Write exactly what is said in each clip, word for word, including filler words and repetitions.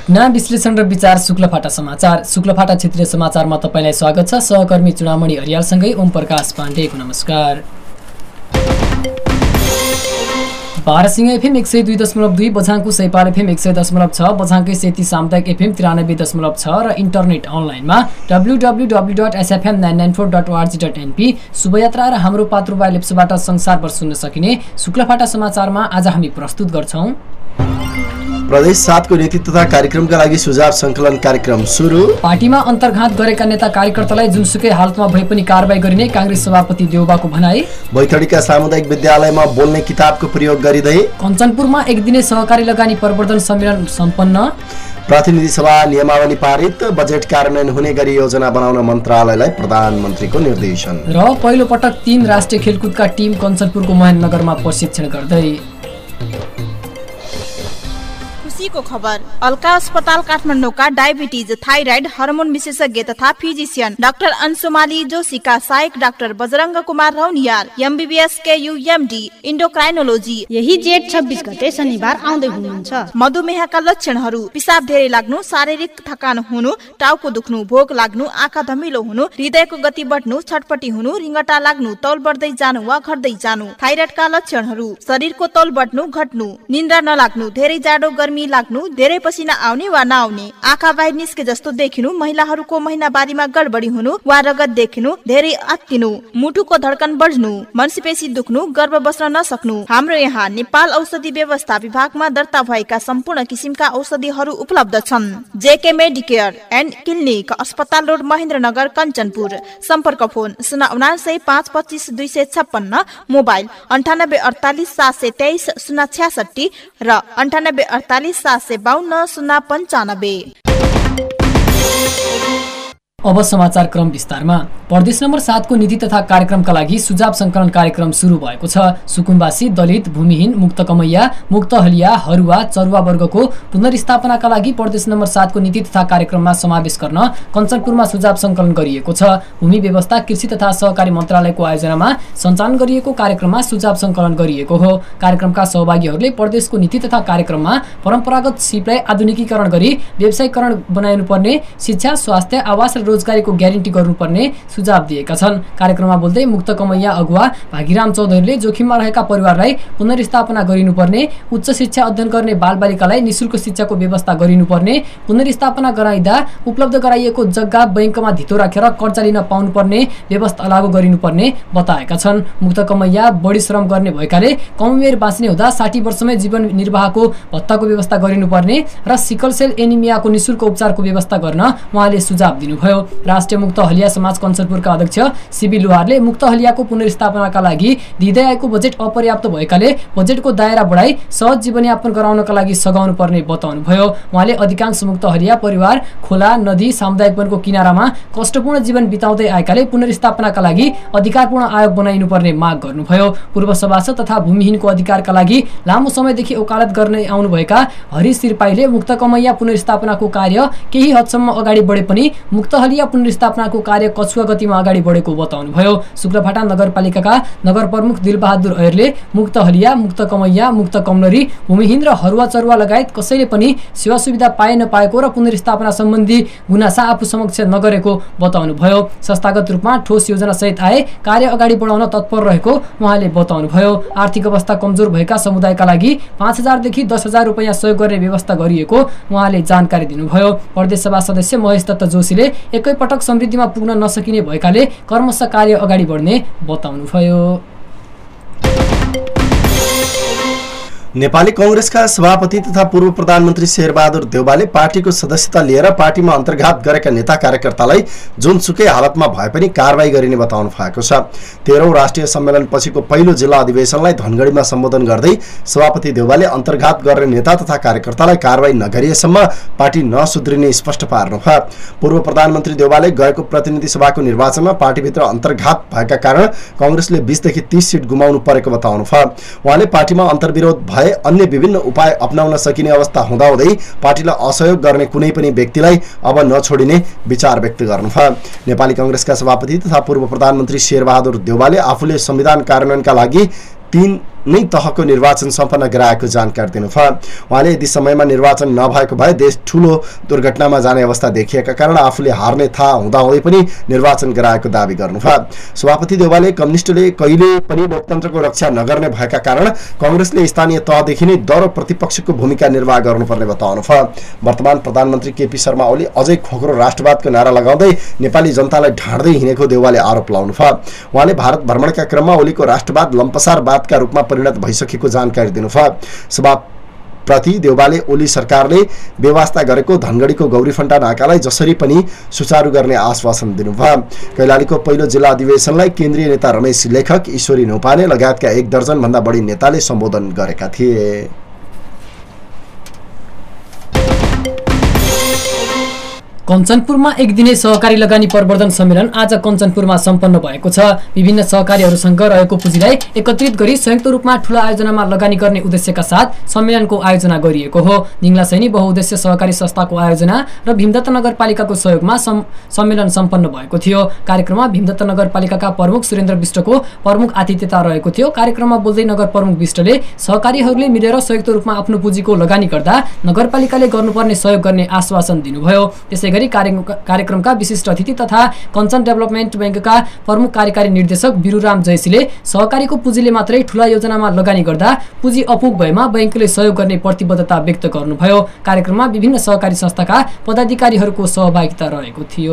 घटना विश्लेषण र विचार शुक्लफाटा समाचार। शुक्लफाटा क्षेत्रीय समाचारमा तपाईलाई स्वागत छ। सहकर्मी चुडामणि हरियालसँगै ओम प्रकाश पाण्डेको नमस्कार। बारसिंह एफएम एक सय दुई दशमलव दुई, बझाङको सैपाल एफएम एक सय दशमलव छ, बझाङकै सेती सामुदायिक एफएम तिरानब्बे दशमलव छ र इन्टरनेट अनलाइनमा W W W dot SFM nine nine four dot ORG dot NP शुभयात्रा र हाम्रो पात्रुबा लेप्सबाट संसारभर सुन्न सकिने शुक्लफाटा समाचारमा आज हामी प्रस्तुत गर्छौं। प्रदेश सात को नीति तथा कार्यक्रमका लागि सुझाव संकलन कार्यक्रम सुरु। पार्टीमा अन्तर्घात गरेका नेता कार्यकर्तालाई जुनसुकै हालतमा भए पनि कारबाही गरिने कांग्रेस सभापति देउबाको भनाई। बैतडीका सामुदायिक विद्यालयमा बोल्ने किताबको प्रयोग गरिँदै। कञ्चनपुरमा एक दिने सहकारी लगानी प्रवर्धन सम्मेलन सम्पन्न। प्रतिनिधि सभा नियमावली पारित। बजेट कार्यान्वयन हुने गरी योजना बनाउन मन्त्रालयलाई प्रधानमन्त्रीको निर्देशन। र पहिलो पटक तीन राष्ट्रिय खेलकुदका टिम कञ्चनपुरको महेन्द्रनगरमा प्रशिक्षण गर्दै। को खबर। अल्का अस्पताल काठमाडौँका डायबिटिज, थाइराइड, हार्मोन विशेषज्ञ तथा फिजिशियन डाक्टर अंशुमाली जोशीका सहायक डाक्टर बजरंग कुमार रौनियाल, एमबीबीएस के यूएमडी इन्डोक्राइनोलोजी यही जेठ छब्बीस गते शनिबार आउँदै हुनुहुन्छ। मधुमेहका लक्षणहरू: पिसाब धेरै लाग्नु, शारीरिक थकान हुनु, टाउको दुख्नु, भोक लाग्नु, आँखा धमिलो हुनु, हृदयको गति बढ्नु, छटपटी हुनु, रिङ्गटा लाग्नु, तौल बढ्दै जानु वा घट्दै जानु। थाइराइडका लक्षणहरू: शरीरको तौल बढ्नु, घट्नु, निन्द्रा नलाग्नु, धेरै जाडो गर्मी लाग्नु, धेरै पसिना आउने वा नआउने, आँखा बाहिर निस्के जस्तो देखिनु, महिलाहरूको महिनावारीमा गडबडी हुनु वा रगत देखिनु, धेरै आत्तिनु, मुटुको धड्कन बढ्नु, मांसपेशी दुख्नु, गर्भ बस्न नसक्नु। हाम्रो यहाँ नेपाल औषधि व्यवस्था विभागमा दर्ता भएका सम्पूर्ण किसिमका औषधिहरू उपलब्ध छन्। जेके मेडिकेयर एन्ड क्लिनिक, अस्पताल रोड, महेन्द्रनगर, कञ्चनपुर। सम्पर्क फोन शून्य उनासय पाँच पच्चिस दुई सय छप्पन्न, मोबाइल अन्ठानब्बे अडतालिस सात सय तेइस शून्य छ्यासठी र अन्ठानब्बे अडतालिस सात सय बाहन्न शून्य पन्चानब्बे। अब समाचार क्रम विस्तारमा। प्रदेश नम्बर सात को नीति तथा कार्यक्रमका लागि सुझाव संकलन कार्यक्रम सुरु भएको छ। सुकुम्बासी, दलित, भूमिहीन, मुक्त कमैया, मुक्त हलिया, हरुवा, चरुवा वर्गको पुनर्स्थापनाका लागि प्रदेश नम्बर सात को नीति तथा कार्यक्रममा समावेश गर्न कञ्चनपुरमा सुझाव संकलन गरिएको छ। भूमि व्यवस्था, कृषि तथा सहकारी मन्त्रालयको आयोजनामा सञ्चालन गरिएको कार्यक्रममा सुझाव संकलन गरिएको हो। कार्यक्रमका सहभागीहरूले प्रदेशको नीति तथा कार्यक्रममा परम्परागत सिपलाई आधुनिकीकरण गरी व्यवसायीकरण बनाउनुपर्ने, शिक्षा, स्वास्थ्य, आवास र रोजगारीको ग्यारेन्टी गर्नुपर्ने सुझाव दिएका छन्। कार्यक्रममा बोल्दै मुक्त कमैया अगुवा भागीराम चौधरीले जोखिममा रहेका परिवारलाई पुनर्स्थापना गरिनुपर्ने, उच्च शिक्षा अध्ययन गर्ने बालबालिकालाई निशुल्क शिक्षाको व्यवस्था गरिनुपर्ने, पुनर्स्थापना गराइदा उपलब्ध गराइएको जग्गा बैंकमा धितो राखेर कर्जा लिन पाउनुपर्ने व्यवस्था लागू गरिनुपर्ने बताएका छन्। मुक्त कमैया बढी श्रम गर्ने भएकाले कम उमेर बाँच्ने हुँदा साठी वर्षमै जीवन निर्वाहको भत्ताको व्यवस्था गरिनुपर्ने र सिकल सेल एनिमियाको निशुल्क उपचारको व्यवस्था गर्न उहाँले सुझाव दिनुभयो। राष्ट्रिय मुक्त हलिया समाज कञ्चनपुरका अध्यक्ष सिबी लुहारले मुक्त हलियाको पुनर्स्थापनाका लागि दिँदै आएको बजेट अपर्याप्त भएकाले बजेटको दायरा बढाई सहज जीवनयापन गराउनका लागि सघाउनु पर्ने बताउनुभयो। उहाँले अधिकांश मुक्त हलिया परिवार खोला, नदी, सामुदायिक वनको किनारामा कष्टपूर्ण जीवन बिताउँदै आएकाले पुनर्स्थापनाका लागि अधिकारपूर्ण आयोग बनाइनुपर्ने माग गर्नुभयो। पूर्व सभासद तथा भूमिहीनको अधिकारका लागि लामो समयदेखि वकालत गर्ने आउनुभएका हरि सिरपाईले मुक्त कमैया पुनर्स्थापनाको कार्य केही हदसम्म अगाडि बढे पनि मुक्त हलिया पुनर्स्थापनाको कार्य कछुवा गतिमा अगाडि बढेको बताउनुभयो। शुक्लफाटा नगरपालिकाका नगर प्रमुख दिलबहादुर ऐरले मुक्त हलिया, मुक्त कमैया, मुक्त कमलरी, भूमिहीन र हरुवा चरुवा लगायत कसैले पनि सेवा सुविधा पाए नपाएको र पुनर्स्थापना सम्बन्धी गुनासा आफू समक्ष नगरेको बताउनुभयो। संस्थागत रूपमा ठोस योजना सहित आए कार्य अगाडि बढाउन तत्पर रहेको उहाँले बताउनुभयो। आर्थिक अवस्था कमजोर भएका समुदायका लागि पाँच हजारदेखि दस हजार रुपियाँ सहयोग गर्ने व्यवस्था गरिएको उहाँले जानकारी दिनुभयो। प्रदेश सभा सदस्य महेश दत्त जोशीले एकै पटक समृद्धिमा पुग्न नसकिने भएकाले कर्मश कार्य अगाडि बढ्ने बताउनुभयो। नेपाली कांग्रेसका सभापति तथा पूर्व प्रधानमन्त्री शेरबहादुर देउबाले पार्टीको सदस्यता लिएर पार्टीमा अन्तर्घात गरेका नेता कार्यकर्तालाई जुनसुकै हालतमा भए पनि कारबाही गरिने बताउनु भएको छ। तेह्रौं राष्ट्रिय सम्मेलन पछिको पहिलो जिल्ला अधिवेशनलाई धनगढीमा सम्बोधन गर्दै सभापति देउबाले अन्तर्घात गर्ने नेता तथा कार्यकर्तालाई कारबाही नगरिएसम्म पार्टी नसुध्रिने स्पष्ट पार्नुभयो। पूर्व प्रधानमन्त्री देउबाले गएको प्रतिनिधि सभाको निर्वाचनमा पार्टीभित्र अन्तर्घात भएका कारण कांग्रेसले बीस देखि तीस सिट गुमाउनु परेको बताउनुभयो। उहाँले पार्टीमा अन्तर्विरोध भए अन्य विभिन्न उपाय अपनाउन सकिने अवस्था हुँदाहुँदै पार्टीलाई असहयोग गर्ने कुनै पनि व्यक्तिलाई अब नछोडिने विचार व्यक्त गर्नुभयो। नेपाली कांग्रेसका सभापति तथा पूर्व प्रधानमन्त्री शेरबहादुर देउबाले आफूले संविधान कार्यान्वयनका लागि तीन नै तहको निर्वाचन सम्पन्न गराएको जानकारी दिनुभयो। उहाँले यदि समयमा निर्वाचन नभएको भए देश ठूलो दुर्घटनामा जाने अवस्था देखिएका कारण आफूले हार्ने थाहा हुँदाहुँदै पनि निर्वाचन गराएको दावी गर्नुभयो। सभापति देउवाले कम्युनिस्टले कहिले पनि लोकतन्त्रको रक्षा नगर्ने भएका कारण कांग्रेसले स्थानीय तहदेखि नै दह्रो प्रतिपक्षको भूमिका निर्वाह गर्नुपर्ने बताउनुभयो। वर्तमान प्रधानमन्त्री केपी शर्मा ओली अझै खोक्रो राष्ट्रवादको नारा लगाउँदै नेपाली जनतालाई ढाड्दै हिँडेको देउवाले आरोप लगाउनुभयो। उहाँले भारत भ्रमणका क्रममा ओलीको राष्ट्रवाद लम्पसारवादका रूपमा परिणत भइसकेको जानकारी दिनुभयो। सभाप्रति देउवाले ओली सरकारले व्यवस्था गरेको धनगढीको गौरीफन्टा नाकालाई जसरी पनि सुचारू गर्ने आश्वासन दिनुभयो। कैलालीको पहिलो जिल्ला अधिवेशनलाई केन्द्रीय नेता रमेश लेखक, ईश्वरी न्यौपाने लगायतका एक दर्जन भन्दा बढी नेताले सम्बोधन गरेका थिए। कञ्चनपुरमा एक दिने सहकारी लगानी प्रवर्धन सम्मेलन आज कञ्चनपुरमा सम्पन्न भएको छ। विभिन्न सहकारीहरूसँग रहेको पुँजीलाई एकत्रित गरी संयुक्त रूपमा ठूला आयोजनामा लगानी गर्ने उद्देश्यका साथ सम्मेलनको आयोजना गरिएको हो। निङ्ला सैनी बहुउद्देश्य सहकारी संस्थाको आयोजना र भीमदत्त नगरपालिकाको सहयोगमा सम्मेलन सम्पन्न भएको थियो। कार्यक्रममा भीमदत्त नगरपालिकाका प्रमुख सुरेन्द्र विष्टको प्रमुख आतिथ्यता रहेको थियो। कार्यक्रममा बोल्दै नगर प्रमुख विष्टले सहकारीहरूले मिलेर संयुक्त रूपमा आफ्नो पुँजीको लगानी गर्दा नगरपालिकाले गर्नुपर्ने सहयोग गर्ने आश्वासन दिनुभयो। त्यसै कार्यक्रमका विशिष्ट अतिथि तथा कञ्चन डेभलपमेन्ट बैंकका प्रमुख कार्यकारी निर्देशक बिरुराम जयसीले सहकारीको पुँजीले मात्रै ठूला योजनामा लगानी गर्दा पुँजी अपुग भएमा बैंकले सहयोग गर्ने प्रतिबद्धता व्यक्त गर्नुभयो। कार्यक्रममा विभिन्न सहकारी संस्थाका पदाधिकारीहरूको सहभागिता रहेको थियो।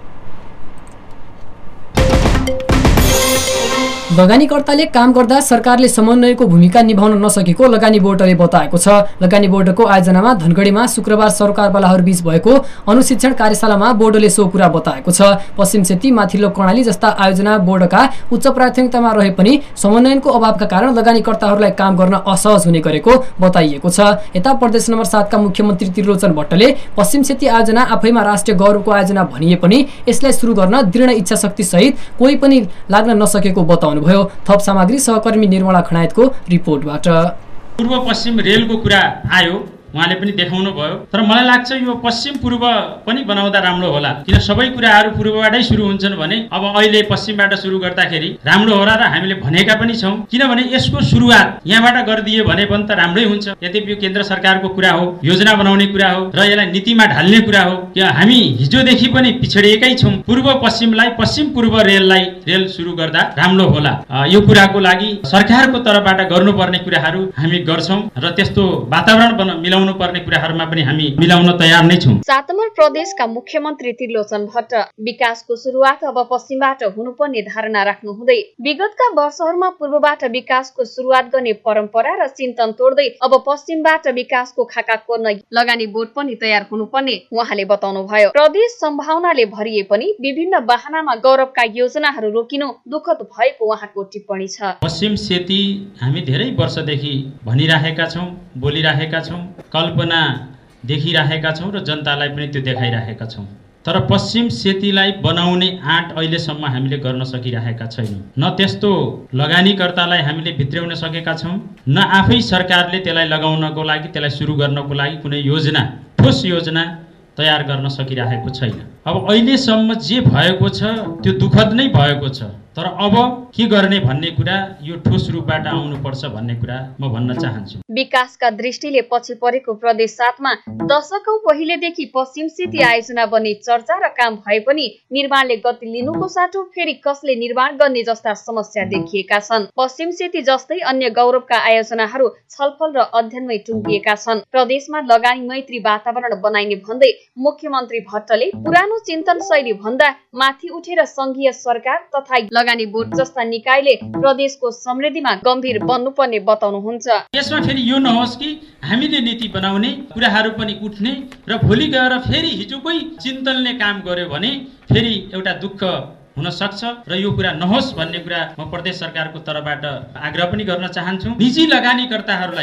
लगानीकर्ताले काम गर्दा सरकारले समन्वयको भूमिका निभाउन नसकेको लगानी बोर्डले बताएको छ। लगानी बोर्डको आयोजनामा धनगढीमा शुक्रबार सरकारवालाहरू बीच भएको अनुशिक्षण कार्यशालामा बोर्डले सो कुरा बताएको छ। पश्चिम सेती, माथिल्लो कर्णाली जस्ता आयोजना बोर्डका उच्च प्राथमिकतामा रहे पनि समन्वयको अभावका कारण लगानीकर्ताहरूलाई काम गर्न असहज हुने गरेको बताइएको छ। यता प्रदेश नम्बर सातका मुख्यमन्त्री त्रिलोचन भट्टले पश्चिम सेती आयोजना आफैमा राष्ट्रिय गौरवको आयोजना भनिए पनि यसलाई सुरु गर्न दृढ इच्छा शक्ति सहित कोही पनि लाग्न नसकेको बताउनु भयो। थप सामग्री सहकर्मी निर्मला खनायतको रिपोर्टबाट। पूर्व पश्चिम रेलको कुरा आयो, उहाँले पनि देखाउनु भयो, तर मलाई लाग्छ यो पश्चिम पूर्व पनि बनाउँदा राम्रो होला, किन सबै कुराहरू पूर्वबाटै सुरु हुन्छन् भने अब अहिले पश्चिमबाट सुरु गर्दाखेरि राम्रो होला र हामीले भनेका पनि छौँ, किनभने यसको सुरुवात यहाँबाट गरिदिए भने पनि त राम्रै हुन्छ। यद्यपि यो केन्द्र सरकारको कुरा हो, योजना बनाउने कुरा हो र यसलाई नीतिमा ढाल्ने कुरा हो। हामी हिजोदेखि पनि पिछडिएकै छौँ। पूर्व पश्चिमलाई पश्चिम पूर्व रेललाई रेल सुरु गर्दा राम्रो होला। यो कुराको लागि सरकारको तर्फबाट गर्नुपर्ने कुराहरू हामी गर्छौँ र त्यस्तो वातावरण मिलाउनु पर्ने कुराहरुमा पनि हामी मिलाउन तयार नै छौं। सात नम्बर प्रदेशका मुख्यमन्त्री त्रिलोचन भट्ट विकासको सुरुवात अब पश्चिमबाट हुनुपर्ने धारणा राख्नु हुँदै विगतका वर्षहरूमा पूर्वबाट विकासको सुरुवात गर्ने परम्परा र चिन्तन तोड्दै अब पश्चिमबाट विकासको खाका कोर्न लगानी बोर्ड पनि तयार हुनुपर्ने उहाँले बताउनु भयो। प्रदेश सम्भावनाले भरिए पनि विभिन्न बहानामा गौरवका योजनाहरू रोकिनु दुःखद भएको उहाँको टिप्पणी छ। पश्चिम सेती हामी धेरै वर्षदेखि भनिरहेका छौं, बोलिरहेका छौं, कल्पना देखिरहेका छौं र जनतालाई पनि त्यो देखाइरहेका छौं, तर पश्चिम सेतीलाई बनाउने आँट अहिलेसम्म हामीले गर्न सकिरहेका छैनौं। न त्यस्तो लगानीकर्तालाई हामीले भित्र्याउन सकेका छौं, न आफै सरकारले त्यसलाई लगाउनको लागि त्यसलाई सुरु गर्नको लागि कुनै योजना, ठोस योजना तयार गर्न सकिरहेको छैन। अब अहिलेसम्म जे भएको छ त्यो दुःखद नै भएको छ, तर अब के गर्ने भन्ने कुरा यो ठोस रूपबाट आउनुपर्छ भन्ने कुरा म भन्न चाहन्छु। विकासका दृष्टिले पछि परेको प्रदेश सातमा दशकौं पहिलेदेखि पश्चिम सेती आयोजना बन्ने चर्चा र काम भए पनि निर्माणले गति लिनुको साटो फेरि कसले निर्माण गर्ने जस्ता समस्या देखिएका छन्। पश्चिम सेती जस्तै अन्य गौरवका आयोजनाहरू छलफल र अध्ययनमै टुङ्गिएका छन्। प्रदेशमा लगानी मैत्री वातावरण बनाइने भन्दै मुख्यमन्त्री भट्टले पुरानो चिन्तन शैली भन्दा माथि उठेर संघीय सरकार तथा लगानी बोर्ड जस्ता निकायले प्रदेशको समृद्धिमा गम्भीर बन्नुपर्ने बताउनुहुन्छ। यसमा फेरि यो नहोस् कि हामीले नीति बनाउने कुराहरू पनि उठ्ने र भोलि गएर फेरि हिजोकै चिन्तनले काम गर्यो भने फेरि एउटा दुःख हुन सक्छ र यो कुरा नहोस् भन्ने कुरा म प्रदेश सरकारको तर्फबाट आग्रह पनि गर्न चाहन्छु। निजी लगानीकर्ताहरूलाई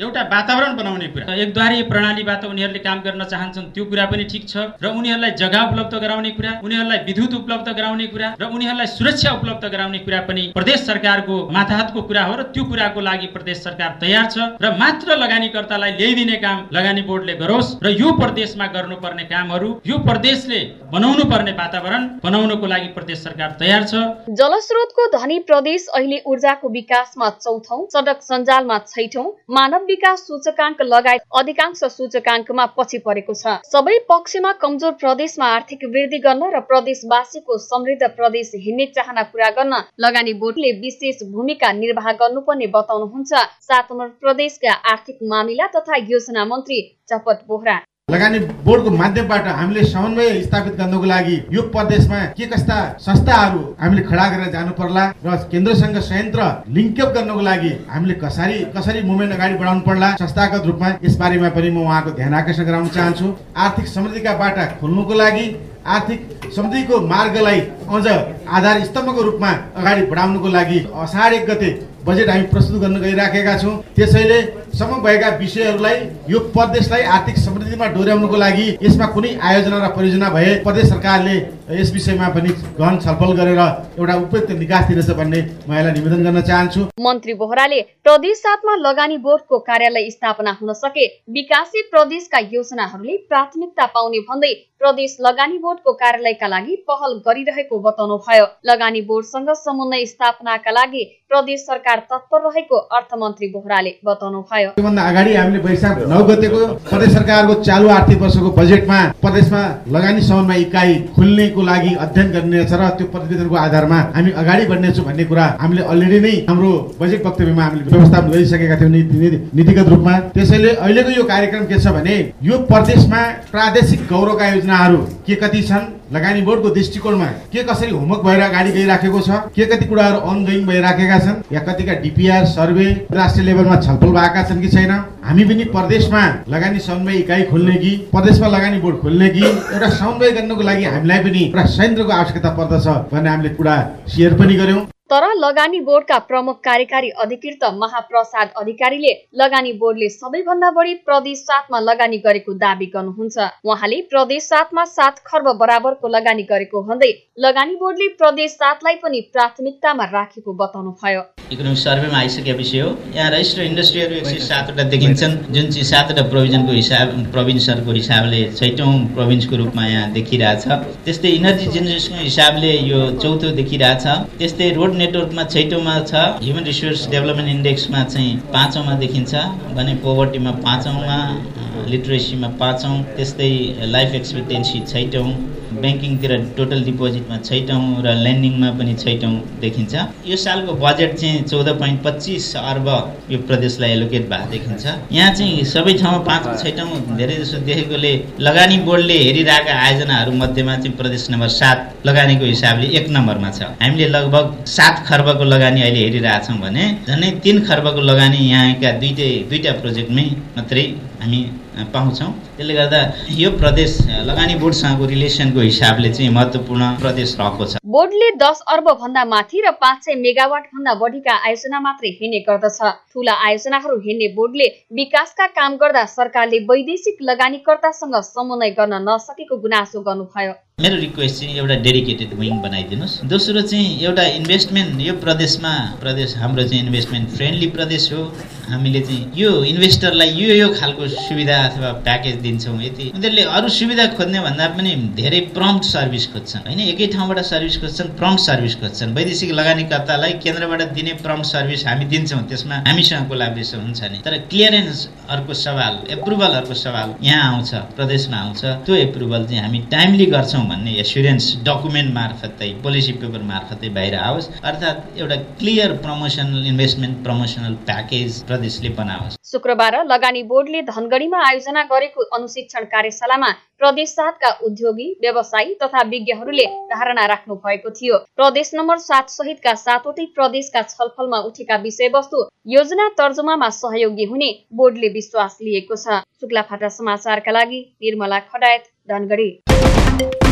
एउटा वातावरण बनाउने कुरा, एकद्वारी प्रणालीबाट उनीहरूले काम गर्न चाहन्छन् त्यो कुरा पनि ठिक छ र उनीहरूलाई जग्गा उपलब्ध गराउने कुरा, उनीहरूलाई विद्युत उपलब्ध गराउने कुरा र उनीहरूलाई सुरक्षा उपलब्ध गराउने कुरा पनि प्रदेश सरकारको माथाहातको कुरा हो र त्यो कुराको लागि प्रदेश सरकार तयार छ र मात्र लगानीकर्तालाई ल्याइदिने काम लगानी बोर्डले गरोस् र यो प्रदेशमा गर्नुपर्ने कामहरू यो प्रदेशले बनाउनु पर्ने वातावरण बनाउनको लागि प्रदेश सरकार तयार छ। जलस्रोतको धनी प्रदेश अहिले ऊर्जाको विकासमा चौथौं, सडक सञ्जालमा छैठौं, मानव विकास सूचकाङ्क लगायत अधिकांश सूचकाङ्कमा पछि परेको छ। सबै पक्षमा कमजोर प्रदेशमा आर्थिक वृद्धि गर्न र प्रदेशवासीको समृद्ध प्रदेश हिँड्ने चाहना पूरा गर्न लगानी बोर्डले विशेष भूमिका निर्वाह गर्नुपर्ने बताउनुहुन्छ सात नम्बर प्रदेशका आर्थिक मामिला तथा योजना मन्त्री चपत बोहरा। लगानी बोर्डको माध्यमबाट हामीले समन्वय स्थापित गर्नको लागि यो प्रदेशमा के कस्ता संस्थाहरू हामीले खडा गरेर जानु पर्ला र केन्द्रसँग संयन्त्र लिङ्कअप गर्नको लागि हामीले कसरी कसरी मुभमेन्ट अगाडि बढाउनु पर्ला संस्थागत रूपमा, यस बारेमा पनि म उहाँको ध्यान आकर्षण गराउन चाहन्छु। आर्थिक समृद्धिका बाटा खोल्नुको लागि, आर्थिक समृद्धिको मार्गलाई अझ आधार स्तम्भको रूपमा अगाडि बढाउनुको लागि असाढ एक गते बजेट हामी प्रस्तुत गर्न गइराखेका छौँ। त्यसैले सम्म भएका विषयहरूलाई यो प्रदेशलाई आर्थिक समृद्धिमा डोर्याउनुको लागि यसमा कुनै आयोजना र परियोजना भए प्रदेश सरकारले यस विषयमा पनि गहन छलफल गरेर एउटा उपयुक्त निकास दिनेछ भन्ने म यसलाई निवेदन गर्न चाहन्छु। मन्त्री बोहराले प्रदेश सातमा लगानी बोर्डको कार्यालय स्थापना हुन सके विकासी प्रदेशका योजनाहरूले प्राथमिकता पाउने भन्दै प्रदेश लगानी बोर्डको कार्यालयका लागि पहल गरिरहेको बताउनु भयो। लगानी बोर्डसँग समन्वय स्थापनाका लागि प्रदेश सरकार तत्पर रहेको अर्थमन्त्री बोहराले बताउनु भयो। त्योभन्दा अगाडि हामीले वैशाख नौ गतेको प्रदेश सरकारको चालु आर्थिक वर्षको बजेटमा प्रदेशमा लगानी समन्वय इकाइ खुल्नेको लागि अध्ययन गर्नेछ र त्यो प्रतिवेदनको आधारमा हामी अगाडि बढ्नेछौँ भन्ने कुरा हामीले अलरेडी नै हाम्रो बजेट वक्तव्यमा हामीले व्यवस्थापन गरिसकेका थियौँ नीतिगत रूपमा। त्यसैले अहिलेको यो कार्यक्रम के छ भने यो प्रदेशमा प्रादेशिक गौरवका योजनाहरू के कति छन्, लगानी बोर्डको दृष्टिकोणमा के कसरी होमवर्क भएर अगाडि गइराखेको छ, के कति कुराहरू अनगोइङ भइराखेका छन्, या कतिका डिपिआर सर्वे राष्ट्रिय लेभलमा छलफल भएका छन् कि छैन। हामी पनि प्रदेशमा लगानी समन्वय इकाइ खोल्ने कि प्रदेशमा लगानी बोर्ड खोल्ने कि एउटा समन्वय गर्नको लागि हामीलाई पनि एउटा संयन्त्रको आवश्यकता पर्दछ भन्ने हामीले कुरा सेयर पनि गर्यौं। तर लगानी बोर्डका प्रमुख कार्यकारी अधिकृत महाप्रसाद अधिकारीले लगानी बोर्डले सबैभन्दा बढी प्रदेश सातमा लगानी गरेको दावी गर्नुहुन्छ। उहाँले प्रदेश सातमा सात खर्ब बराबरको लगानी गरेको भन्दै लगानी बोर्डले प्रदेश सातलाई पनि प्राथमिकतामा राखेको बताउनु भयो। इकोनोमिक सर्वेमा आइसकेपछि हो यहाँ रजिस्टर इन्डस्ट्रीहरू एक सय सातवटा देखिन्छन्, जुन चाहिँ सातवटा प्रोभिजनको हिसाब प्रोभिन्सहरूको हिसाबले छैटौँ प्रोभिन्सको रूपमा यहाँ देखिरहेछ। त्यस्तै इनर्जी जेनेरेसनको हिसाबले यो चौथो देखिरहेछ। त्यस्तै रोड नेटवर्कमा छैटौँमा छ। ह्युमन रिसोर्स डेभलपमेन्ट इन्डेक्समा चाहिँ पाँचौँमा देखिन्छ भने पोभर्टीमा पाँचौँमा, लिटरेसीमा पाँचौँ, त्यस्तै लाइफ एक्सपेक्टेन्सी छैटौँ, ब्याङ्किङतिर टोटल डिपोजिटमा छैटौँ र ल्यान्डिङमा पनि छैटौँ देखिन्छ। यो सालको बजेट चाहिँ चौध पोइन्ट पच्चिस अर्ब यो प्रदेशलाई एलोकेट भएको देखिन्छ। यहाँ चाहिँ सबै ठाउँमा पाँच छैटौँ धेरै जसो देखेकोले लगानी बोर्डले हेरिरहेका आयोजनाहरू मध्येमा चाहिँ प्रदेश नम्बर सात लगानीको हिसाबले एक नम्बरमा छ। हामीले लगभग सात खर्बको लगानी अहिले हेरिरहेछौँ भने झन्डै तीन खर्बको लगानी यहाँका दुईटै दुईटा प्रोजेक्टमै मात्रै हामी पाउँछौँ। त्यसले गर्दा यो प्रदेश लगानी बोर्डसँगको रिलेसनको हिसाबले चाहिँ महत्त्वपूर्ण प्रदेश रहेको छ। बोर्डले दस अर्ब भन्दा माथि र पाँच सय मेगावाट भन्दा बढीका आयोजना मात्रै हिँड्ने गर्दछ। ठूला आयोजनाहरू हिँड्ने बोर्डले विकासका काम गर्दा सरकारले वैदेशिक लगानीकर्तासँग समन्वय गर्न नसकेको गुनासो गर्नुभयो। मेरो रिक्वेस्ट चाहिँ एउटा डेडिकेटेड विङ बनाइदिनुहोस्। दोस्रो चाहिँ एउटा इन्भेस्टमेन्ट यो प्रदेशमा प्रदेश हाम्रो चाहिँ इन्भेस्टमेन्ट फ्रेन्डली प्रदेश हो। हामीले चाहिँ यो इन्भेस्टरलाई यो यो खालको सुविधा अथवा प्याकेज दिन्छौँ यति। उनीहरूले अरू सुविधा खोज्ने भन्दा पनि धेरै प्रम्प्ट सर्भिस खोज्छन् होइन, एकै ठाउँबाट सर्भिस खोज्छन्, प्रम्प्ट सर्भिस खोज्छन्। वैदेशिक लगानीकर्तालाई केन्द्रबाट दिने प्रम्प्ट सर्भिस हामी दिन्छौँ, त्यसमा हामीसँग कोलाबोरेसन हुन्छ नि। तर क्लियरेन्स अर्को सवाल, एप्रुभल अर्को सवाल यहाँ आउँछ, प्रदेशमा आउँछ। त्यो एप्रुभल चाहिँ हामी टाइमली गर्छौँ भन्ने एस्युरेन्स डकुमेन्ट मार्फतै पोलिसी पेपर मार्फतै बाहिर आओस्। अर्थात् एउटा clear promotional investment promotional package प्रदेशले बनाओस्। शुक्रबार लगानी बोर्डले धनगढीमा आयोजना गरेको अनुशिक्षण कार्यशालामा प्रदेश सातका उद्योगी, व्यवसायी तथा विज्ञहरूले धारणा राख्नु भएको थियो। प्रदेश नम्बर सात सहितका सातवटै प्रदेशका छलफलमा उठेका विषयवस्तु योजना तर्जुमामा सहयोगी हुने बोर्डले विश्वास लिएको छ। शुक्लाफाटा समाचारका लागि निर्मला खडायत, धनगढी।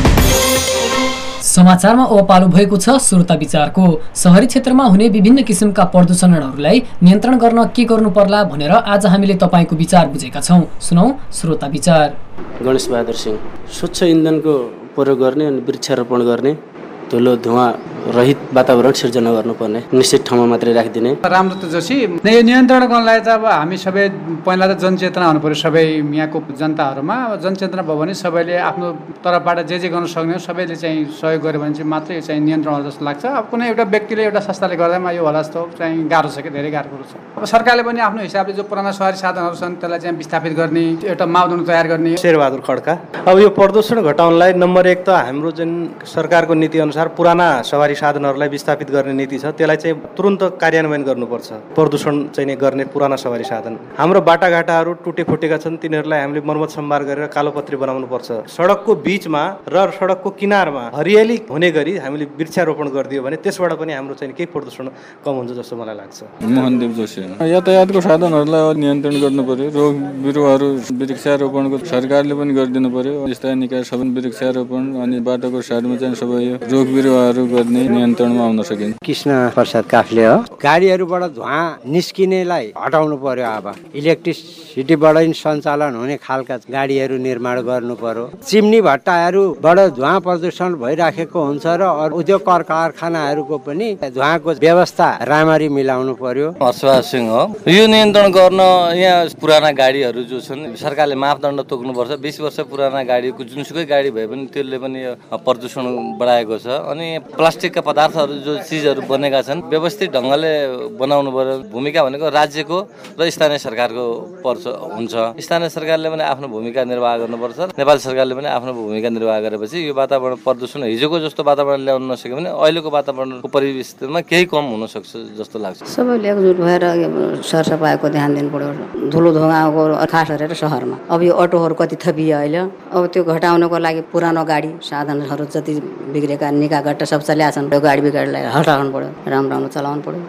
समाचारमा अब पालो भएको छ श्रोता विचारको। शहरी क्षेत्रमा हुने विभिन्न किसिमका प्रदूषणहरूलाई नियन्त्रण गर्न के गर्नु पर्ला भनेर आज हामीले तपाईँको विचार बुझेका छौँ। सुनौ श्रोता विचार। गणेश बहादुर सिंह। स्वच्छ इन्धनको प्रयोग गर्ने अनि वृक्षारोपण गर्ने, धुलो धुवा रहित वातावरण सिर्जना गर्नुपर्ने, निश्चित ठाउँमा मात्रै राखिदिने राम्रो त जोशी। नियन्त्रण गर्नलाई त अब हामी सबै पहिला त जनचेतना हुनु पर्यो सबै यहाँको जनताहरूमा। अब जनचेतना भयो भने सबैले आफ्नो तर्फबाट जे जे गर्न सक्ने सबैले चाहिँ सहयोग गर्यो भने चाहिँ मात्रै चाहिँ नियन्त्रण होला जस्तो लाग्छ। अब कुनै एउटा व्यक्तिले एउटा संस्थाले गर्दामा यो होला जस्तो चाहिँ गाह्रो छ कि धेरै गाह्रो कुरो छ। अब सरकारले पनि आफ्नो हिसाबले जो पुराना सवारी साधनहरू छन् त्यसलाई चाहिँ विस्थापित गर्ने, एउटा मापदण्ड तयार गर्ने। शेरबहादुर खड्का। अब यो प्रदूषण घटाउनलाई नम्बर एक त हाम्रो जुन सरकारको नीति अनुसार पुराना सवारी साधनहरूलाई विस्थापित गर्ने नीति छ त्यसलाई चाहिँ तुरन्त कार्यान्वयन गर्नुपर्छ। प्रदूषण चाहिँ गर्ने पुराना सवारी साधन, हाम्रो बाटाघाटाहरू टुटे फुटेका छन् तिनीहरूलाई हामीले मर्मत सम्भार गरेर कालोपत्री बनाउनुपर्छ। सडकको बिचमा र सडकको किनारमा हरियाली हुने गरी हामीले वृक्षारोपण गरिदियो भने त्यसबाट पनि हाम्रो चाहिँ केही प्रदूषण कम हुन्छ जस्तो मलाई लाग्छ। मोहनदेव जोशी। यातायातको साधनहरूलाई नियन्त्रण गर्नु पर्यो, रुख बिरुवाहरू वृक्षारोपणको सरकारले पनि गरिदिनु पर्यो। स्थानीय निकाय सबै वृक्षारोपण अनि बाटोको साइडमा चाहिँ सबै रुख बिरुवाहरू गर्ने नियन्त्रणमा आउन सकिन्छ। कृष्ण प्रसाद काफ्ले हो। गाडीहरूबाट धुवा निस्किनेलाई हटाउनु पर्यो। अब इलेक्ट्रिसिटीबाट सञ्चालन हुने खालका गाडीहरू निर्माण गर्नु पर्यो। चिम्नी भट्टाहरूबाट धुवा प्रदूषण भइराखेको हुन्छ र उद्योग कारखानाहरूको पनि धुवाको व्यवस्था राम्ररी मिलाउनु पर्यो। हर्षबहादुर सिंह हो। यो नियन्त्रण गर्न यहाँ पुराना गाडीहरू जो छन् सरकारले मापदण्ड तोक्नुपर्छ। बिस वर्ष पुराना गाडीको जुनसुकै गाडी भए पनि त्यसले पनि प्रदूषण बढाएको छ। अनि प्लास्टिकका पदार्थहरू जो चिजहरू बनेका छन् व्यवस्थित ढङ्गले बनाउनु पर्यो। भूमिका भनेको राज्यको र स्थानीय सरकारको पर्छ हुन्छ। स्थानीय सरकारले पनि आफ्नो भूमिका निर्वाह गर्नुपर्छ, नेपाल सरकारले पनि आफ्नो भूमिका निर्वाह गरेपछि यो वातावरण प्रदूषण हिजोको जस्तो वातावरण ल्याउन नसक्यो भने अहिलेको वातावरणको परिवेशमा केही कम हुन सक्छ जस्तो लाग्छ। सबैले एकजुट भएर सरसफाइको ध्यान दिनु पर्यो। धुलो धुवाको खास गरेर सहरमा अब यो अटोहरू कति थपियो अहिले। अब त्यो घटाउनको लागि पुरानो गाडी साधनहरू जति बिग्रेका निका घट्टा सब चल्या छन् त्यो गाडी बिगाडलाई हटाउनु पर्यो, राम्रो राम्रो चलाउनु पर्यो।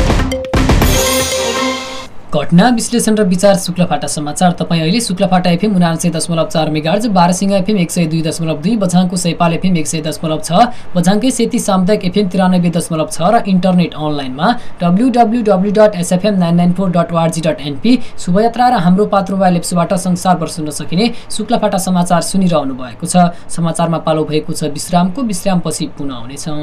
घटना विश्लेषण र विचार शुक्लाफाटा समाचार। तपाईँ अहिले शुक्लाफाटा एफएम उनान्सय दशमलव चार मेगाहर्ज, बारसिंगा एफएम एक सय दुई दशमलव दुई, बझाङको सैपाल एफएम एक सय दशमलव छ, बझाङकै सेती सामुदायिक एफएम तिरानब्बे दशमलव छ र इन्टरनेट अनलाइनमा W W W dot SFM nine nine four dot ORG dot NP शुभयात्रा र हाम्रो पात्रोबा लेप्सबाट संसारभर सुन्न सकिने शुक्लाफाटा समाचार सुनिरहनु भएको छ। समाचारमा पालो भएको छ विश्रामको। विश्रामपछि पुनः आउनेछौँ।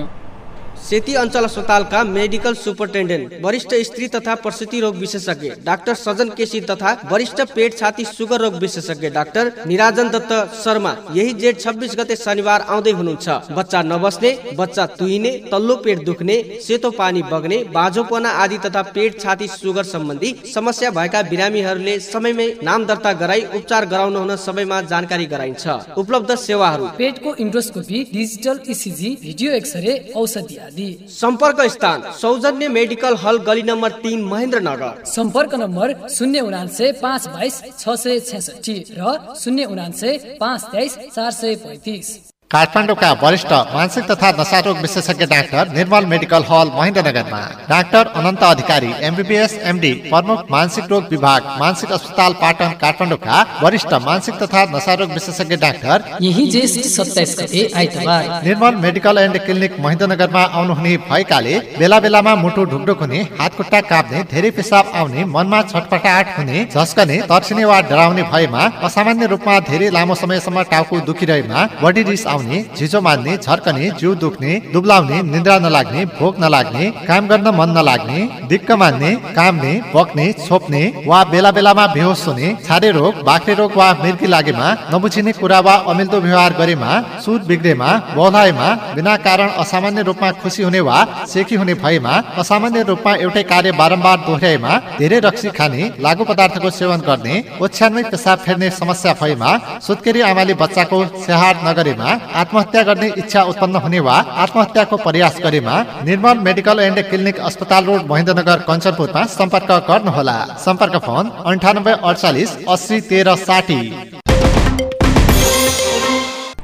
सेती अञ्चल अस्पतालका मेडिकल सुपरिन्टेन्डेन्ट वरिष्ठ स्त्री तथा प्रसुति रोग विशेषज्ञ डाक्टर सजन केसी तथा वरिष्ठ पेट छाती सुगर रोग विशेषज्ञ डाक्टर निराजन दत्त शर्मा यही जेठ छब्बीस गते शनिबार आउँदै हुनुहुन्छ। बच्चा नबस्ने, बच्चा तुहिने, तल्लो पेट दुख्ने, सेतो पानी बग्ने, बाँझोपना आदि तथा पेट छाती सुगर सम्बन्धी समस्या भएका बिरामीहरूले समयमै नाम दर्ता गराई उपचार गराउनु हुन सबैमा जानकारी गराइन्छ। उपलब्ध सेवाहरू: पेटको endoscopy, digital ECG, video x ray, औषधि आदि। सम्पर्क स्थान सौजन्य मेडिकल हल गली नम्बर तीन महेन्द्रनगर। सम्पर्क नम्बर शून्य उनान्सय पाँच बाइस छ सय छेसठी र शून्य उनान्सय पाँच तेइस चार सय पैँतिस। काठमाडौँका वरिष्ठ मानसिक तथा नशारोग विशेषज्ञ डाक्टर निर्मल मेडिकल हल महेन्द्रनगरमा doctor Anant Adhikari MBBS MD प्रमुख मानसिक रोग विभाग मानसिक अस्पताल पाटन काठमाडौँका वरिष्ठ मानसिक तथा नशारोग विशेषज्ञ डाक्टर यही जेठ सत्ताइस गते आइतबार निर्मल मेडिकल एन्ड क्लिनिक महेन्द्रनगरमा आउनुहुने भएकाले बेला बेलामा मुटु ढुकढुक हुने, हातखुट्टा काप्ने, धेरै पिसाब आउने, मनमा छटपटाहट हुने, झस्कने, तर्सिने वा डराउने भएमा, असामान्य रूपमा धेरै लामो समयसम्म टाउको दुखिरहेमा, बडी रिस आउने, झिझो मान्ने, झर्कने, जिउ दुख्ने, दुब्लाउने, निद्रा नलाग्ने, भोक नलाग्ने, काम गर्न मन नलाग्ने, दिक्क मान्ने, काम्ने, बक्ने, छोप्ने वा बेला बेलामा बेहोस हुने, छारे रोग, बाख्रे रोग वा मिर्गी लागेमा, नबुझिने कुरा वा अमिल्दो व्यवहार गरेमा, सुर बिग्रेमा, बौलाएमा, बिना कारण असामान्य रूपमा खुसी हुने वा सेकी हुने भएमा, असामान्य रूपमा एउटै कार्य बारम्बार दोहोर्याएमा, धेरै रक्सी खाने, लागु पदार्थको सेवन गर्ने, ओछ्यानमै पेसाब फेर्ने समस्या भएमा, सुत्केरी आमाले बच्चाको स्याहार नगरेमा, आत्महत्या गर्ने इच्छा उत्पन्न हुने वा आत्महत्याको प्रयास गरेमा निर्मल मेडिकल एन्ड क्लिनिक अस्पताल रोड महेन्द्रनगर कञ्चनपुरमा सम्पर्क गर्नुहोला। सम्पर्क फोन अन्ठानब्बे अडचालिस अस्सी तेह्र साठी।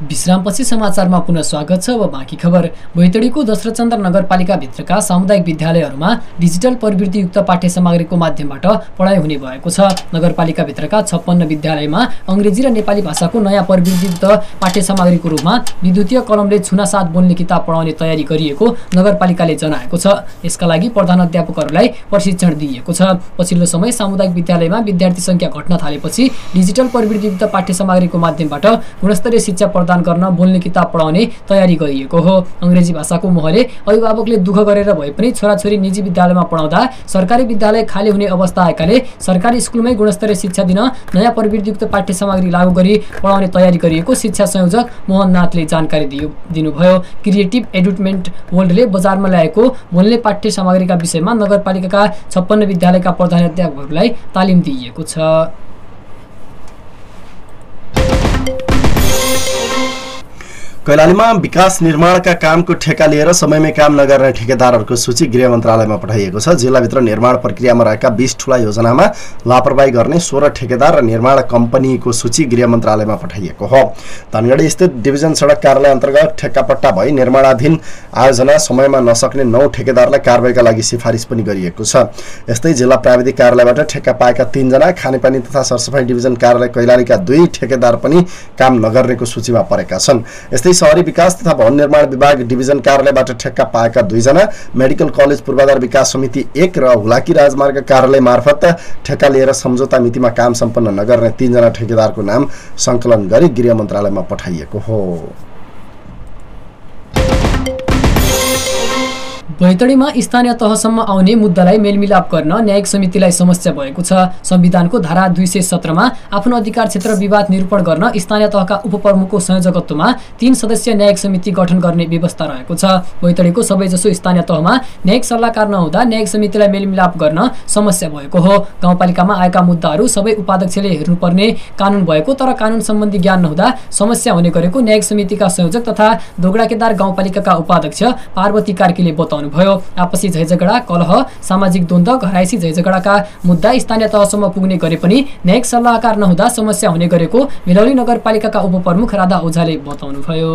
विश्रामपछि समाचारमा पुनः स्वागत छ। अब बाँकी खबर। बैतडीको दशरथचन्द्र नगरपालिकाभित्रका सामुदायिक विद्यालयहरूमा डिजिटल प्रविधियुक्त पाठ्य सामग्रीको माध्यमबाट पढाइ हुने भएको छ। नगरपालिकाभित्रका छप्पन्न विद्यालयमा अङ्ग्रेजी र नेपाली भाषाको नयाँ प्रविधियुक्त पाठ्य सामग्रीको रूपमा विद्युतीय कलमले छुनासाथ बोल्ने किताब पढाउने तयारी गरिएको नगरपालिकाले जनाएको छ। यसका लागि प्रधानाध्यापकहरूलाई प्रशिक्षण दिइएको छ। पछिल्लो समय सामुदायिक विद्यालयमा विद्यार्थी सङ्ख्या घट्न थालेपछि डिजिटल प्रविधियुक्त पाठ्य सामग्रीको माध्यमबाट गुणस्तरीय शिक्षा प्रदान गर्न बोल्ने किताब पढाउने तयारी गरिएको हो। अङ्ग्रेजी भाषाको मोहले अभिभावकले दुःख गरेर भए पनि छोराछोरी निजी विद्यालयमा पढाउँदा सरकारी विद्यालय खाली हुने अवस्था आएकाले सरकारी स्कुलमै गुणस्तरीय शिक्षा दिन नयाँ प्रविधियुक्त पाठ्य सामग्री लागू गरी पढाउने तयारी गरिएको शिक्षा संयोजक मोहन नाथले जानकारी दियो दिनुभयो। क्रिएटिभ एडुटमेन्ट वर्ल्डले बजारमा ल्याएको बोल्ने पाठ्य सामग्रीका विषयमा नगरपालिकाका छप्पन्न विद्यालयका प्रधानाध्यापकहरूलाई तालिम दिइएको छ। कैलालीमा विकास निर्माणका कामको ठेका लिएर समयमै काम नगर्ने ठेकेदारहरूको सूची गृह मन्त्रालयमा पठाइएको छ। जिल्लाभित्र निर्माण प्रक्रियामा रहेका बीस ठूला योजनामा लापरवाही गर्ने सोह्र ठेकेदार र निर्माण कम्पनीको सूची गृह मन्त्रालयमा पठाइएको हो। धनगढी स्थित डिभिजन सडक कार्यालय अन्तर्गत ठेक्कापट्टा भई निर्माणाधीन आयोजना समयमा नसक्ने नौ ठेकेदारलाई कारबाहीका लागि सिफारिस पनि गरिएको छ। यस्तै जिल्ला प्राविधिक कार्यालयबाट ठेक्का पाएका तीनजना, खानेपानी तथा सरसफाई डिभिजन कार्यालय कैलालीका दुई ठेकेदार पनि काम नगर्नेको सूचीमा परेका छन्। यस्तै शहरी विकास तथा भवन निर्माण विभाग डिभिजन कार्यालयबाट ठेक्का पाएका दुईजना, मेडिकल कलेज पूर्वाधार विकास समिति एक र हुलाकी राजमार्ग कार्यालय मार्फत ठेक्का लिएर सम्झौता मितिमा काम सम्पन्न नगर्ने तीनजना ठेकेदारको नाम सङ्कलन गरी गृह मन्त्रालयमा पठाइएको हो। बैतडीमा स्थानीय तहसम्म आउने मुद्दालाई मेलमिलाप गर्न न्यायिक समितिलाई समस्या भएको छ। संविधानको धारा दुई सय सत्रमा आफ्नो अधिकार क्षेत्र विवाद निरूपण गर्न स्थानीय तहका उपप्रमुखको संयोजकत्वमा तीन सदस्यीय न्यायिक समिति गठन गर्ने व्यवस्था रहेको छ। बैतडीको सबैजसो स्थानीय तहमा न्यायिक सल्लाहकार नहुँदा न्यायिक समितिलाई मेलमिलाप गर्न समस्या भएको हो। गाउँपालिकामा आएका मुद्दाहरू सबै उपाध्यक्षले हेर्नुपर्ने कानुन भएको तर कानुन सम्बन्धी ज्ञान नहुँदा समस्या हुने गरेको न्यायिक समितिका संयोजक तथा दोगडाकेदार गाउँपालिकाका उपाध्यक्ष पार्वती कार्कीले बताउनु भयो। आपसी झैझगडा, कलह, सामाजिक द्वन्द्व, घराइसी झैझगडाका मुद्दा स्थानीय तहसम्म पुग्ने गरे पनि न्यायिक सल्लाहकार नहुँदा समस्या हुने गरेको मिलौली नगरपालिकाका उपप्रमुख राधा ओझाले बताउनुभयो।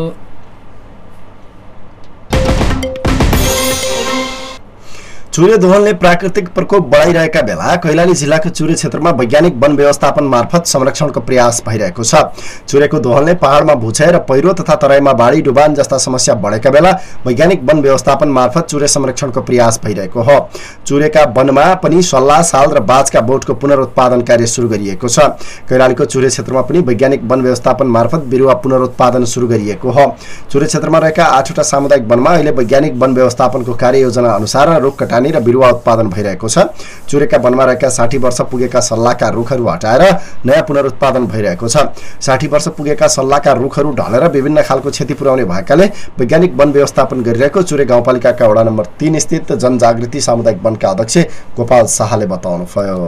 चुरे दोहनले प्राकृतिक प्रकोप बढाइरहेका बेला कैलाली जिल्लाको चुरे क्षेत्रमा वैज्ञानिक वन व्यवस्थापन मार्फत संरक्षणको प्रयास भइरहेको छ। चुरेको दोहनले पहाडमा भुचाइ र पहिरो तथा तराईमा बाढी डुबान जस्ता समस्या बढेका बेला वैज्ञानिक वन व्यवस्थापन मार्फत चुरे संरक्षणको प्रयास भइरहेको हो। चुरेका वनमा पनि सल्ला, साल र बाजका बोटको पुनरुत्पादन कार्य सुरु गरिएको छ। कैलालीको चुरे क्षेत्रमा पनि वैज्ञानिक वन व्यवस्थापन मार्फत बिरुवा पुनरुत्पादन सुरु गरिएको हो। चुरे क्षेत्रमा रहेका आठवटा सामुदायिक वनमा अहिले वैज्ञानिक वन व्यवस्थापनको कार्ययोजना अनुसार रुख कटानी र बिरुवा उत्पादन भइरहेको छ। चुरेका वनमा रहेका साठी वर्ष पुगेका सल्लाका रुखहरू हटाएर नयाँ पुनरुत्पादन भइरहेको छ। साठी वर्ष पुगेका सल्लाका रुखहरू ढलेर विभिन्न खालको क्षति पुर्याउने भएकाले वैज्ञानिक वन व्यवस्थापन गरिरहेको चुरे गाउँपालिकाका वडा नम्बर तीन स्थित जनजागृति सामुदायिक वनका अध्यक्ष गोपाल शाहले बताउनुभयो।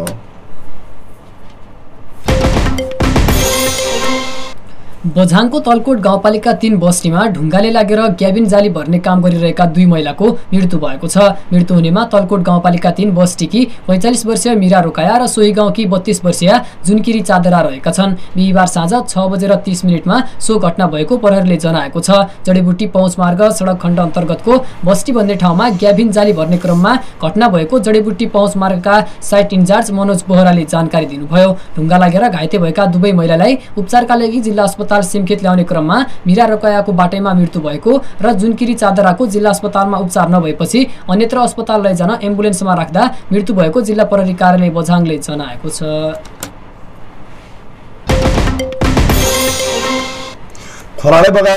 बझाङको तलकोट गाउँपालिका तीन बस्तीमा ढुङ्गाले लागेर ग्याबिन जाली भर्ने काम गरिरहेका दुई महिलाको मृत्यु भएको छ। मृत्यु हुनेमा तलकोट गाउँपालिका तीन बस्तीकी पैँचालिस वर्षीय मिरा रोकाया र सोही गाउँकी बत्तीस वर्षीय जुनकिरी चादरा रहेका छन्। बिहिबार साँझ छ बजेर तीस मिनटमा सो घटना भएको प्रहरीले जनाएको छ। जडीबुटी पहुँच मार्ग सडक खण्ड अन्तर्गतको बस्ती भन्ने ठाउँमा ग्याबिन जाली भर्ने क्रममा घटना भएको जडीबुटी पहुँच मार्गका साइट इन्चार्ज मनोज बोहराले जानकारी दिनुभयो। ढुङ्गा लागेर घाइते भएका दुवै महिलालाई उपचारका लागि जिल्ला अस्पताल सिमखेत ल्याउने क्रममा मिरा रोकायाको बाटैमा मृत्यु भएको र जुनकिरी चादराको जिल्ला अस्पतालमा उपचार नभएपछि अन्यत्र अस्पताल लैजान एम्बुलेन्समा राख्दा मृत्यु भएको जिल्ला प्रहरी कार्यालय बझाङले जनाएको छ। खोलाले बगा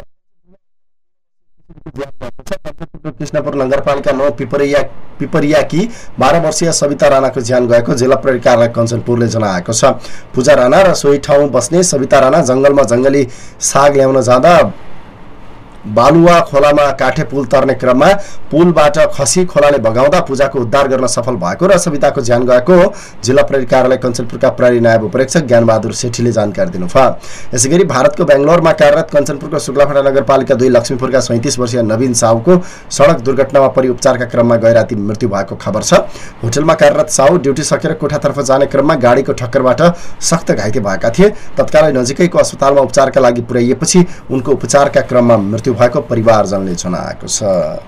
कृष्णपुर नगरपालिका नौ पिपरिया पिपरियाकी बाह्र वर्षीय सविता राणाको ज्यान गएको जिल्ला प्रहरी कार्यालय कञ्चनपुरले जनाएको छ। पूजा राणा र सोही ठाउँ बस्ने सविता राणा जंगलमा जंगली साग ल्याउन जाँदा बालुवा खोलामा काठे पुल तर्ने क्रममा पुलबाट खसी खोलाले बगाउँदा पूजाको उद्धार गर्न सफल भएको र सविताको ज्यान गएको जिल्ला प्रहरी कार्यालय कञ्चनपुरका प्रहरी नायब उपरीक्षक ज्ञानबहादुर सेठीले जानकारी दिनुभयो। यसैगरी भारतको बेंगलोरमा कार्यरत कञ्चनपुरको शुक्लाफाटा नगरपालिका दुई लक्ष्मीपुरका सैंतीस वर्षीय नवीन साहुको सडक दुर्घटनामा परि उपचारका क्रममा गैराती मृत्यु भएको खबर छ। होटलमा कार्यरत साहु ड्युटी सकेर कोठातर्फ जाने क्रममा गाडीको ठक्करबाट सख्त घाइते भएका थिए। तत्कालै नजिकैको अस्पतालमा उपचारका लागि पुर्याइएपछि उनको उपचारका क्रममा मृत्यु भएको परिवारजनले जनाएको छ।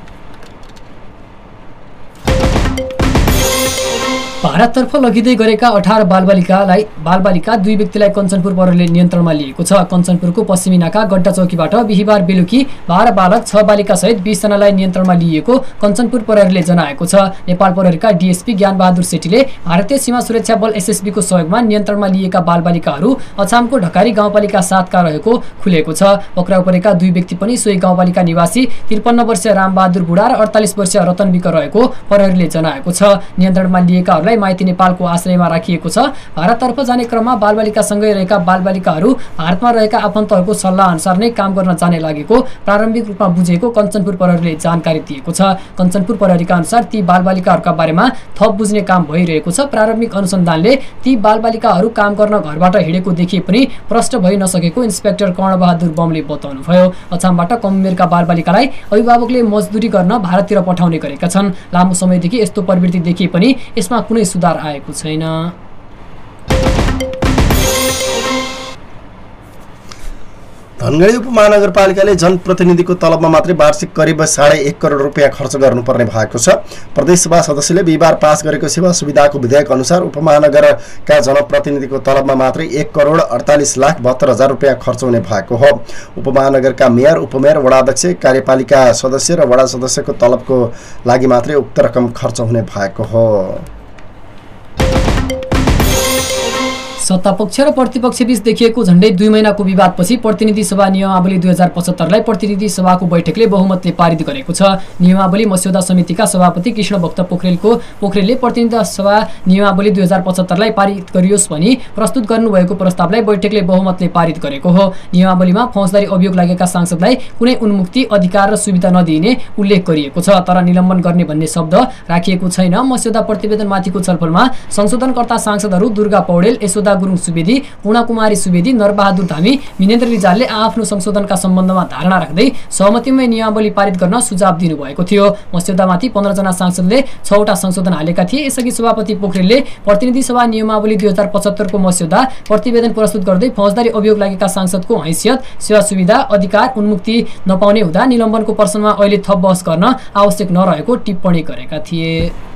भारततर्फ लगिँदै गरेका अठार बालबालिकालाई बालबालिका दुई व्यक्तिलाई कञ्चनपुर प्रहरीले नियन्त्रणमा लिएको छ। कञ्चनपुरको पश्चिमी नाका गड्डा चौकीबाट बिहिबार बेलुकी बाह्र बालक छ बालिका सहित बीस जनालाई नियन्त्रणमा लिएको कञ्चनपुर प्रहरीले जनाएको छ। नेपाल प्रहरीका डीएसपी ज्ञानबहादुर सेठीले भारतीय सीमा सुरक्षा बल एसएसबी को सहयोगमा नियन्त्रणमा लिएका बालबालिकाहरू अछामको ढकारी गाउँपालिका सातका रहेको खुलेको छ। पक्राउ परेका दुई व्यक्ति पनि सोही गाउँपालिका निवासी त्रिपन्न वर्षीय रामबहादुर बुढा र अडतालिस वर्षीय रतन विक रहेको प्रहरीले जनाएको छ। नियन्त्रणमा लिएकाहरूलाई माइती नेपालको आश्रयमा राखिएको छ। भारततर्फ जाने क्रममा बालबालिकासँगै रहेका बालबालिकाहरू भारतमा रहेका आफन्तहरूको सल्लाह अनुसार नै काम गर्न जाने लागेको प्रारम्भिक रूपमा बुझेको कञ्चनपुर प्रहरीले जानकारी दिएको छ। कञ्चनपुर प्रहरीका अनुसार ती बालबालिकाहरूका बारेमा थप बुझ्ने काम भइरहेको छ। प्रारम्भिक अनुसन्धानले ती बालबालिकाहरू काम गर्न घरबाट हिँडेको देखिए पनि प्रष्ट भइ नसकेको इन्सपेक्टर कर्णबहादुर बमले बताउनुभयो। अछामबाट कम उमेरका बालबालिकालाई अभिभावकले मजदुरी गर्न भारततिर पठाउने गरेका छन्। लामो समयदेखि यस्तो प्रवृत्ति देखिए पनि यसमा कुनै सुधार आएको छैन। धनगढी उपमहानगरपालिकाले जनप्रतिनिधिको तलबमा मात्रै वार्षिक करिब साढे एक करोड रुपियाँ खर्च गर्नुपर्ने भएको छ। प्रदेशसभा सदस्यले बिहिबार पास गरेको सेवा सुविधाको विधेयक अनुसार उपमहानगरका जनप्रतिनिधिको तलबमा मात्रै एक करोड अडतालिस लाख बहत्तर हजार रुपियाँ खर्च हुने भएको हो। उपमहानगरका मेयर, उपमेयर, वडाध्यक्ष, कार्यपालिका सदस्य र वडा सदस्यको तलबको लागि मात्रै उक्त रकम खर्च हुने भएको हो। सत्तापक्ष र प्रतिपक्ष बीच देखिएको झण्डै दुई महिनाको विवादपछि प्रतिनिधि सभा नियमावली दुई हजार पचहत्तरलाई प्रतिनिधि सभाको बैठकले बहुमतले पारित गरेको छ। नियमावली मस्यौदा समितिका सभापति कृष्ण भक्त पोखरेलको पोखरेलले प्रतिनिधि सभा नियमावली दुई हजार पचहत्तरलाई पारित गरियोस् भनी प्रस्तुत गर्नुभएको प्रस्तावलाई बैठकले बहुमतले पारित गरेको हो। नियमावलीमा फौजदारी अभियोग लागेका सांसदलाई कुनै उन्मुक्ति, अधिकार र सुविधा नदिइने उल्लेख गरिएको छ, तर निलम्बन गर्ने भन्ने शब्द राखिएको छैन। मस्यौदा प्रतिवेदनमाथिको छलफलमा संशोधनकर्ता सांसदहरू दुर्गा पौडेल, यशोदा गुरुङ सुवेदी, पूर्णा कुमारी सुवेदी, नरबहादुर धामी, मिनेन्द्र रिजालले आफ्नो संशोधनका सम्बन्धमा धारणा राख्दै सहमतिमय नियमावली पारित गर्न सुझाव दिनुभएको थियो। मस्यौदामाथि पन्ध्र जना सांसदले छवटा संशोधन हालेका थिए। यसअघि सभापति पोखरेलले प्रतिनिधि सभा नियमावली दुई हजार पचहत्तरको मस्यौदा प्रतिवेदन प्रस्तुत गर्दै फौजदारी अभियोग लागेका सांसदको हैसियत, सेवा सुविधा, अधिकार, उन्मुक्ति नपाउने हुँदा निलम्बनको प्रश्नमा अहिले थप बहस गर्न आवश्यक नरहेको टिप्पणी गरेका थिए।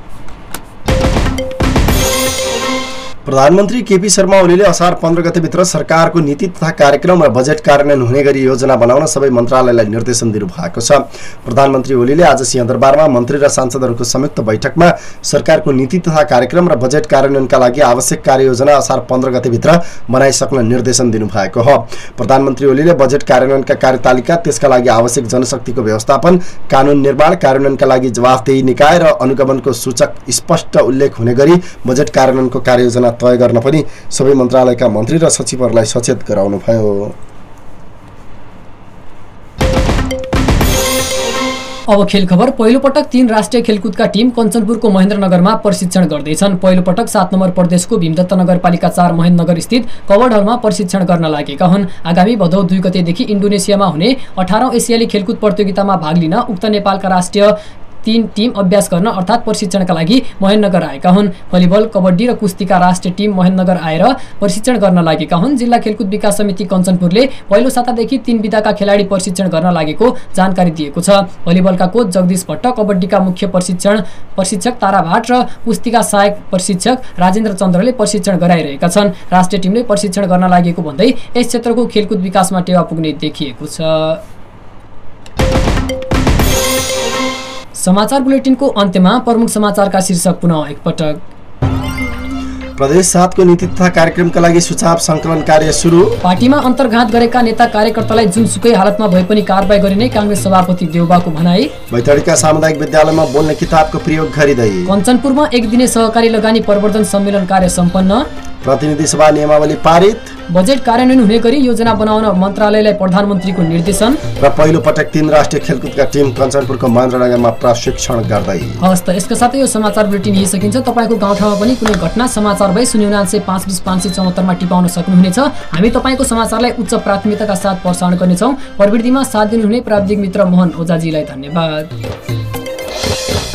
प्रधानमन्त्री केपी शर्मा ओलीले असार पन्ध्र गतेभित्र सरकारको नीति तथा कार्यक्रम र बजेट कार्यान्वयन हुने गरी योजना बनाउन सबै मन्त्रालयलाई निर्देशन दिनुभएको छ। प्रधानमन्त्री ओलीले आज सिंहदरबारमा मन्त्री र सांसदहरूको संयुक्त बैठकमा सरकारको नीति तथा कार्यक्रम र बजेट कार्यान्वयनका लागि आवश्यक कार्ययोजना असार पन्ध्र गतेभित्र बनाइसक्न निर्देशन दिनुभएको हो। प्रधानमन्त्री ओलीले बजेट कार्यान्वयनका कार्यतालिका, त्यसका लागि आवश्यक जनशक्तिको व्यवस्थापन, कानुन निर्माण, कार्यान्वयनका लागि जवाफदेही निकाय र अनुगमनको सूचक स्पष्ट उल्लेख हुने गरी बजेट कार्यान्वयनको कार्ययोजना तय गर्न पनि सबै मन्त्रालयका मन्त्री र सचिवहरूलाई सचेत गराउनुभयो। अब खेल खबर। पहिलो पटक तीन राष्ट्रिय खेलकुदका टिम कञ्चनपुरको महेन्द्रनगरमा प्रशिक्षण गर्दैछन्। पहिलो पटक सात नम्बर प्रदेशको भीमदत्त नगरपालिका चार महेन्द्रनगर स्थित कवर्ड हलमा प्रशिक्षण गर्न लागेका हुन्। आगामी भदौ दुई गतेदेखि इन्डोनेसियामा हुने अठारौं एसियाली खेलकुद प्रतियोगितामा भाग लिन उक्त नेपालका राष्ट्रिय तीन टिम अभ्यास गर्न अर्थात् प्रशिक्षणका लागि महेन्द्रनगर आएका हुन्। भलिबल, कबड्डी र कुस्तीका राष्ट्रिय टिम महेन्द्रनगर आएर प्रशिक्षण गर्न लागेका हुन्। जिल्ला खेलकुद विकास समिति कञ्चनपुरले पहिलो सातादेखि तीन विधाका खेलाडी प्रशिक्षण गर्न लागेको जानकारी दिएको छ। भलिबलका कोच जगदीश भट्ट, कबड्डीका मुख्य प्रशिक्षण प्रशिक्षक तारा भाट र कुस्तीका सहायक प्रशिक्षक राजेन्द्र चन्द्रले प्रशिक्षण गराइरहेका छन्। राष्ट्रिय टिमले प्रशिक्षण गर्न लागेको भन्दै यस क्षेत्रको खेलकुद विकासमा टेवा पुग्ने देखिएको छ। समाचार बुलेटिनको अन्त्यमा प्रमुख समाचारका शीर्षक पुनः एकपटक। प्रदेश सातको नीति तथा कार्यक्रमका लागि सुझाव संकलन कार्य सुरु। पार्टीमा अन्तर्घात गरेका नेता कार्यकर्तालाई जुनसुकै हालतमा भए पनि कारबाही गरिने कांग्रेस सभापति देउबाको भनाई। बैतडीका सामुदायिक विद्यालयमा बोल्ने किताबको प्रयोग गरिँदै। कञ्चनपुरमा एक दिने सहकारी लगानी प्रवर्धन सम्मेलन कार्य सम्पन्न। प्रतिनिधि सभा नियमावली पारित। बजेट कार्यान्वयन हुने गरी योजना बनाउन मन्त्रालयलाई प्रधानमन्त्रीको निर्देशन। र पहिलो पटक तीन राष्ट्रिय खेलकुदका टिम कञ्चनपुरको महेन्द्रनगरमा प्रशिक्षण गर्दै। हस् त यसका साथै यो समाचार बुलेटिन यही सकिन्छ। तपाईँको गाउँठाउँमा पनि कुनै घटना समाचार भए शून्य उनान्सय पाँच बिस पाँच सय चौहत्तरमा टिपाउन सक्नुहुनेछ। हामी तपाईँको समाचारलाई उच्च प्राथमिकताका साथ प्रसारण गर्नेछौँ। प्रविधिमा साथ दिनुहुने प्राविधिक मित्र मोहन ओझाजीलाई धन्यवाद।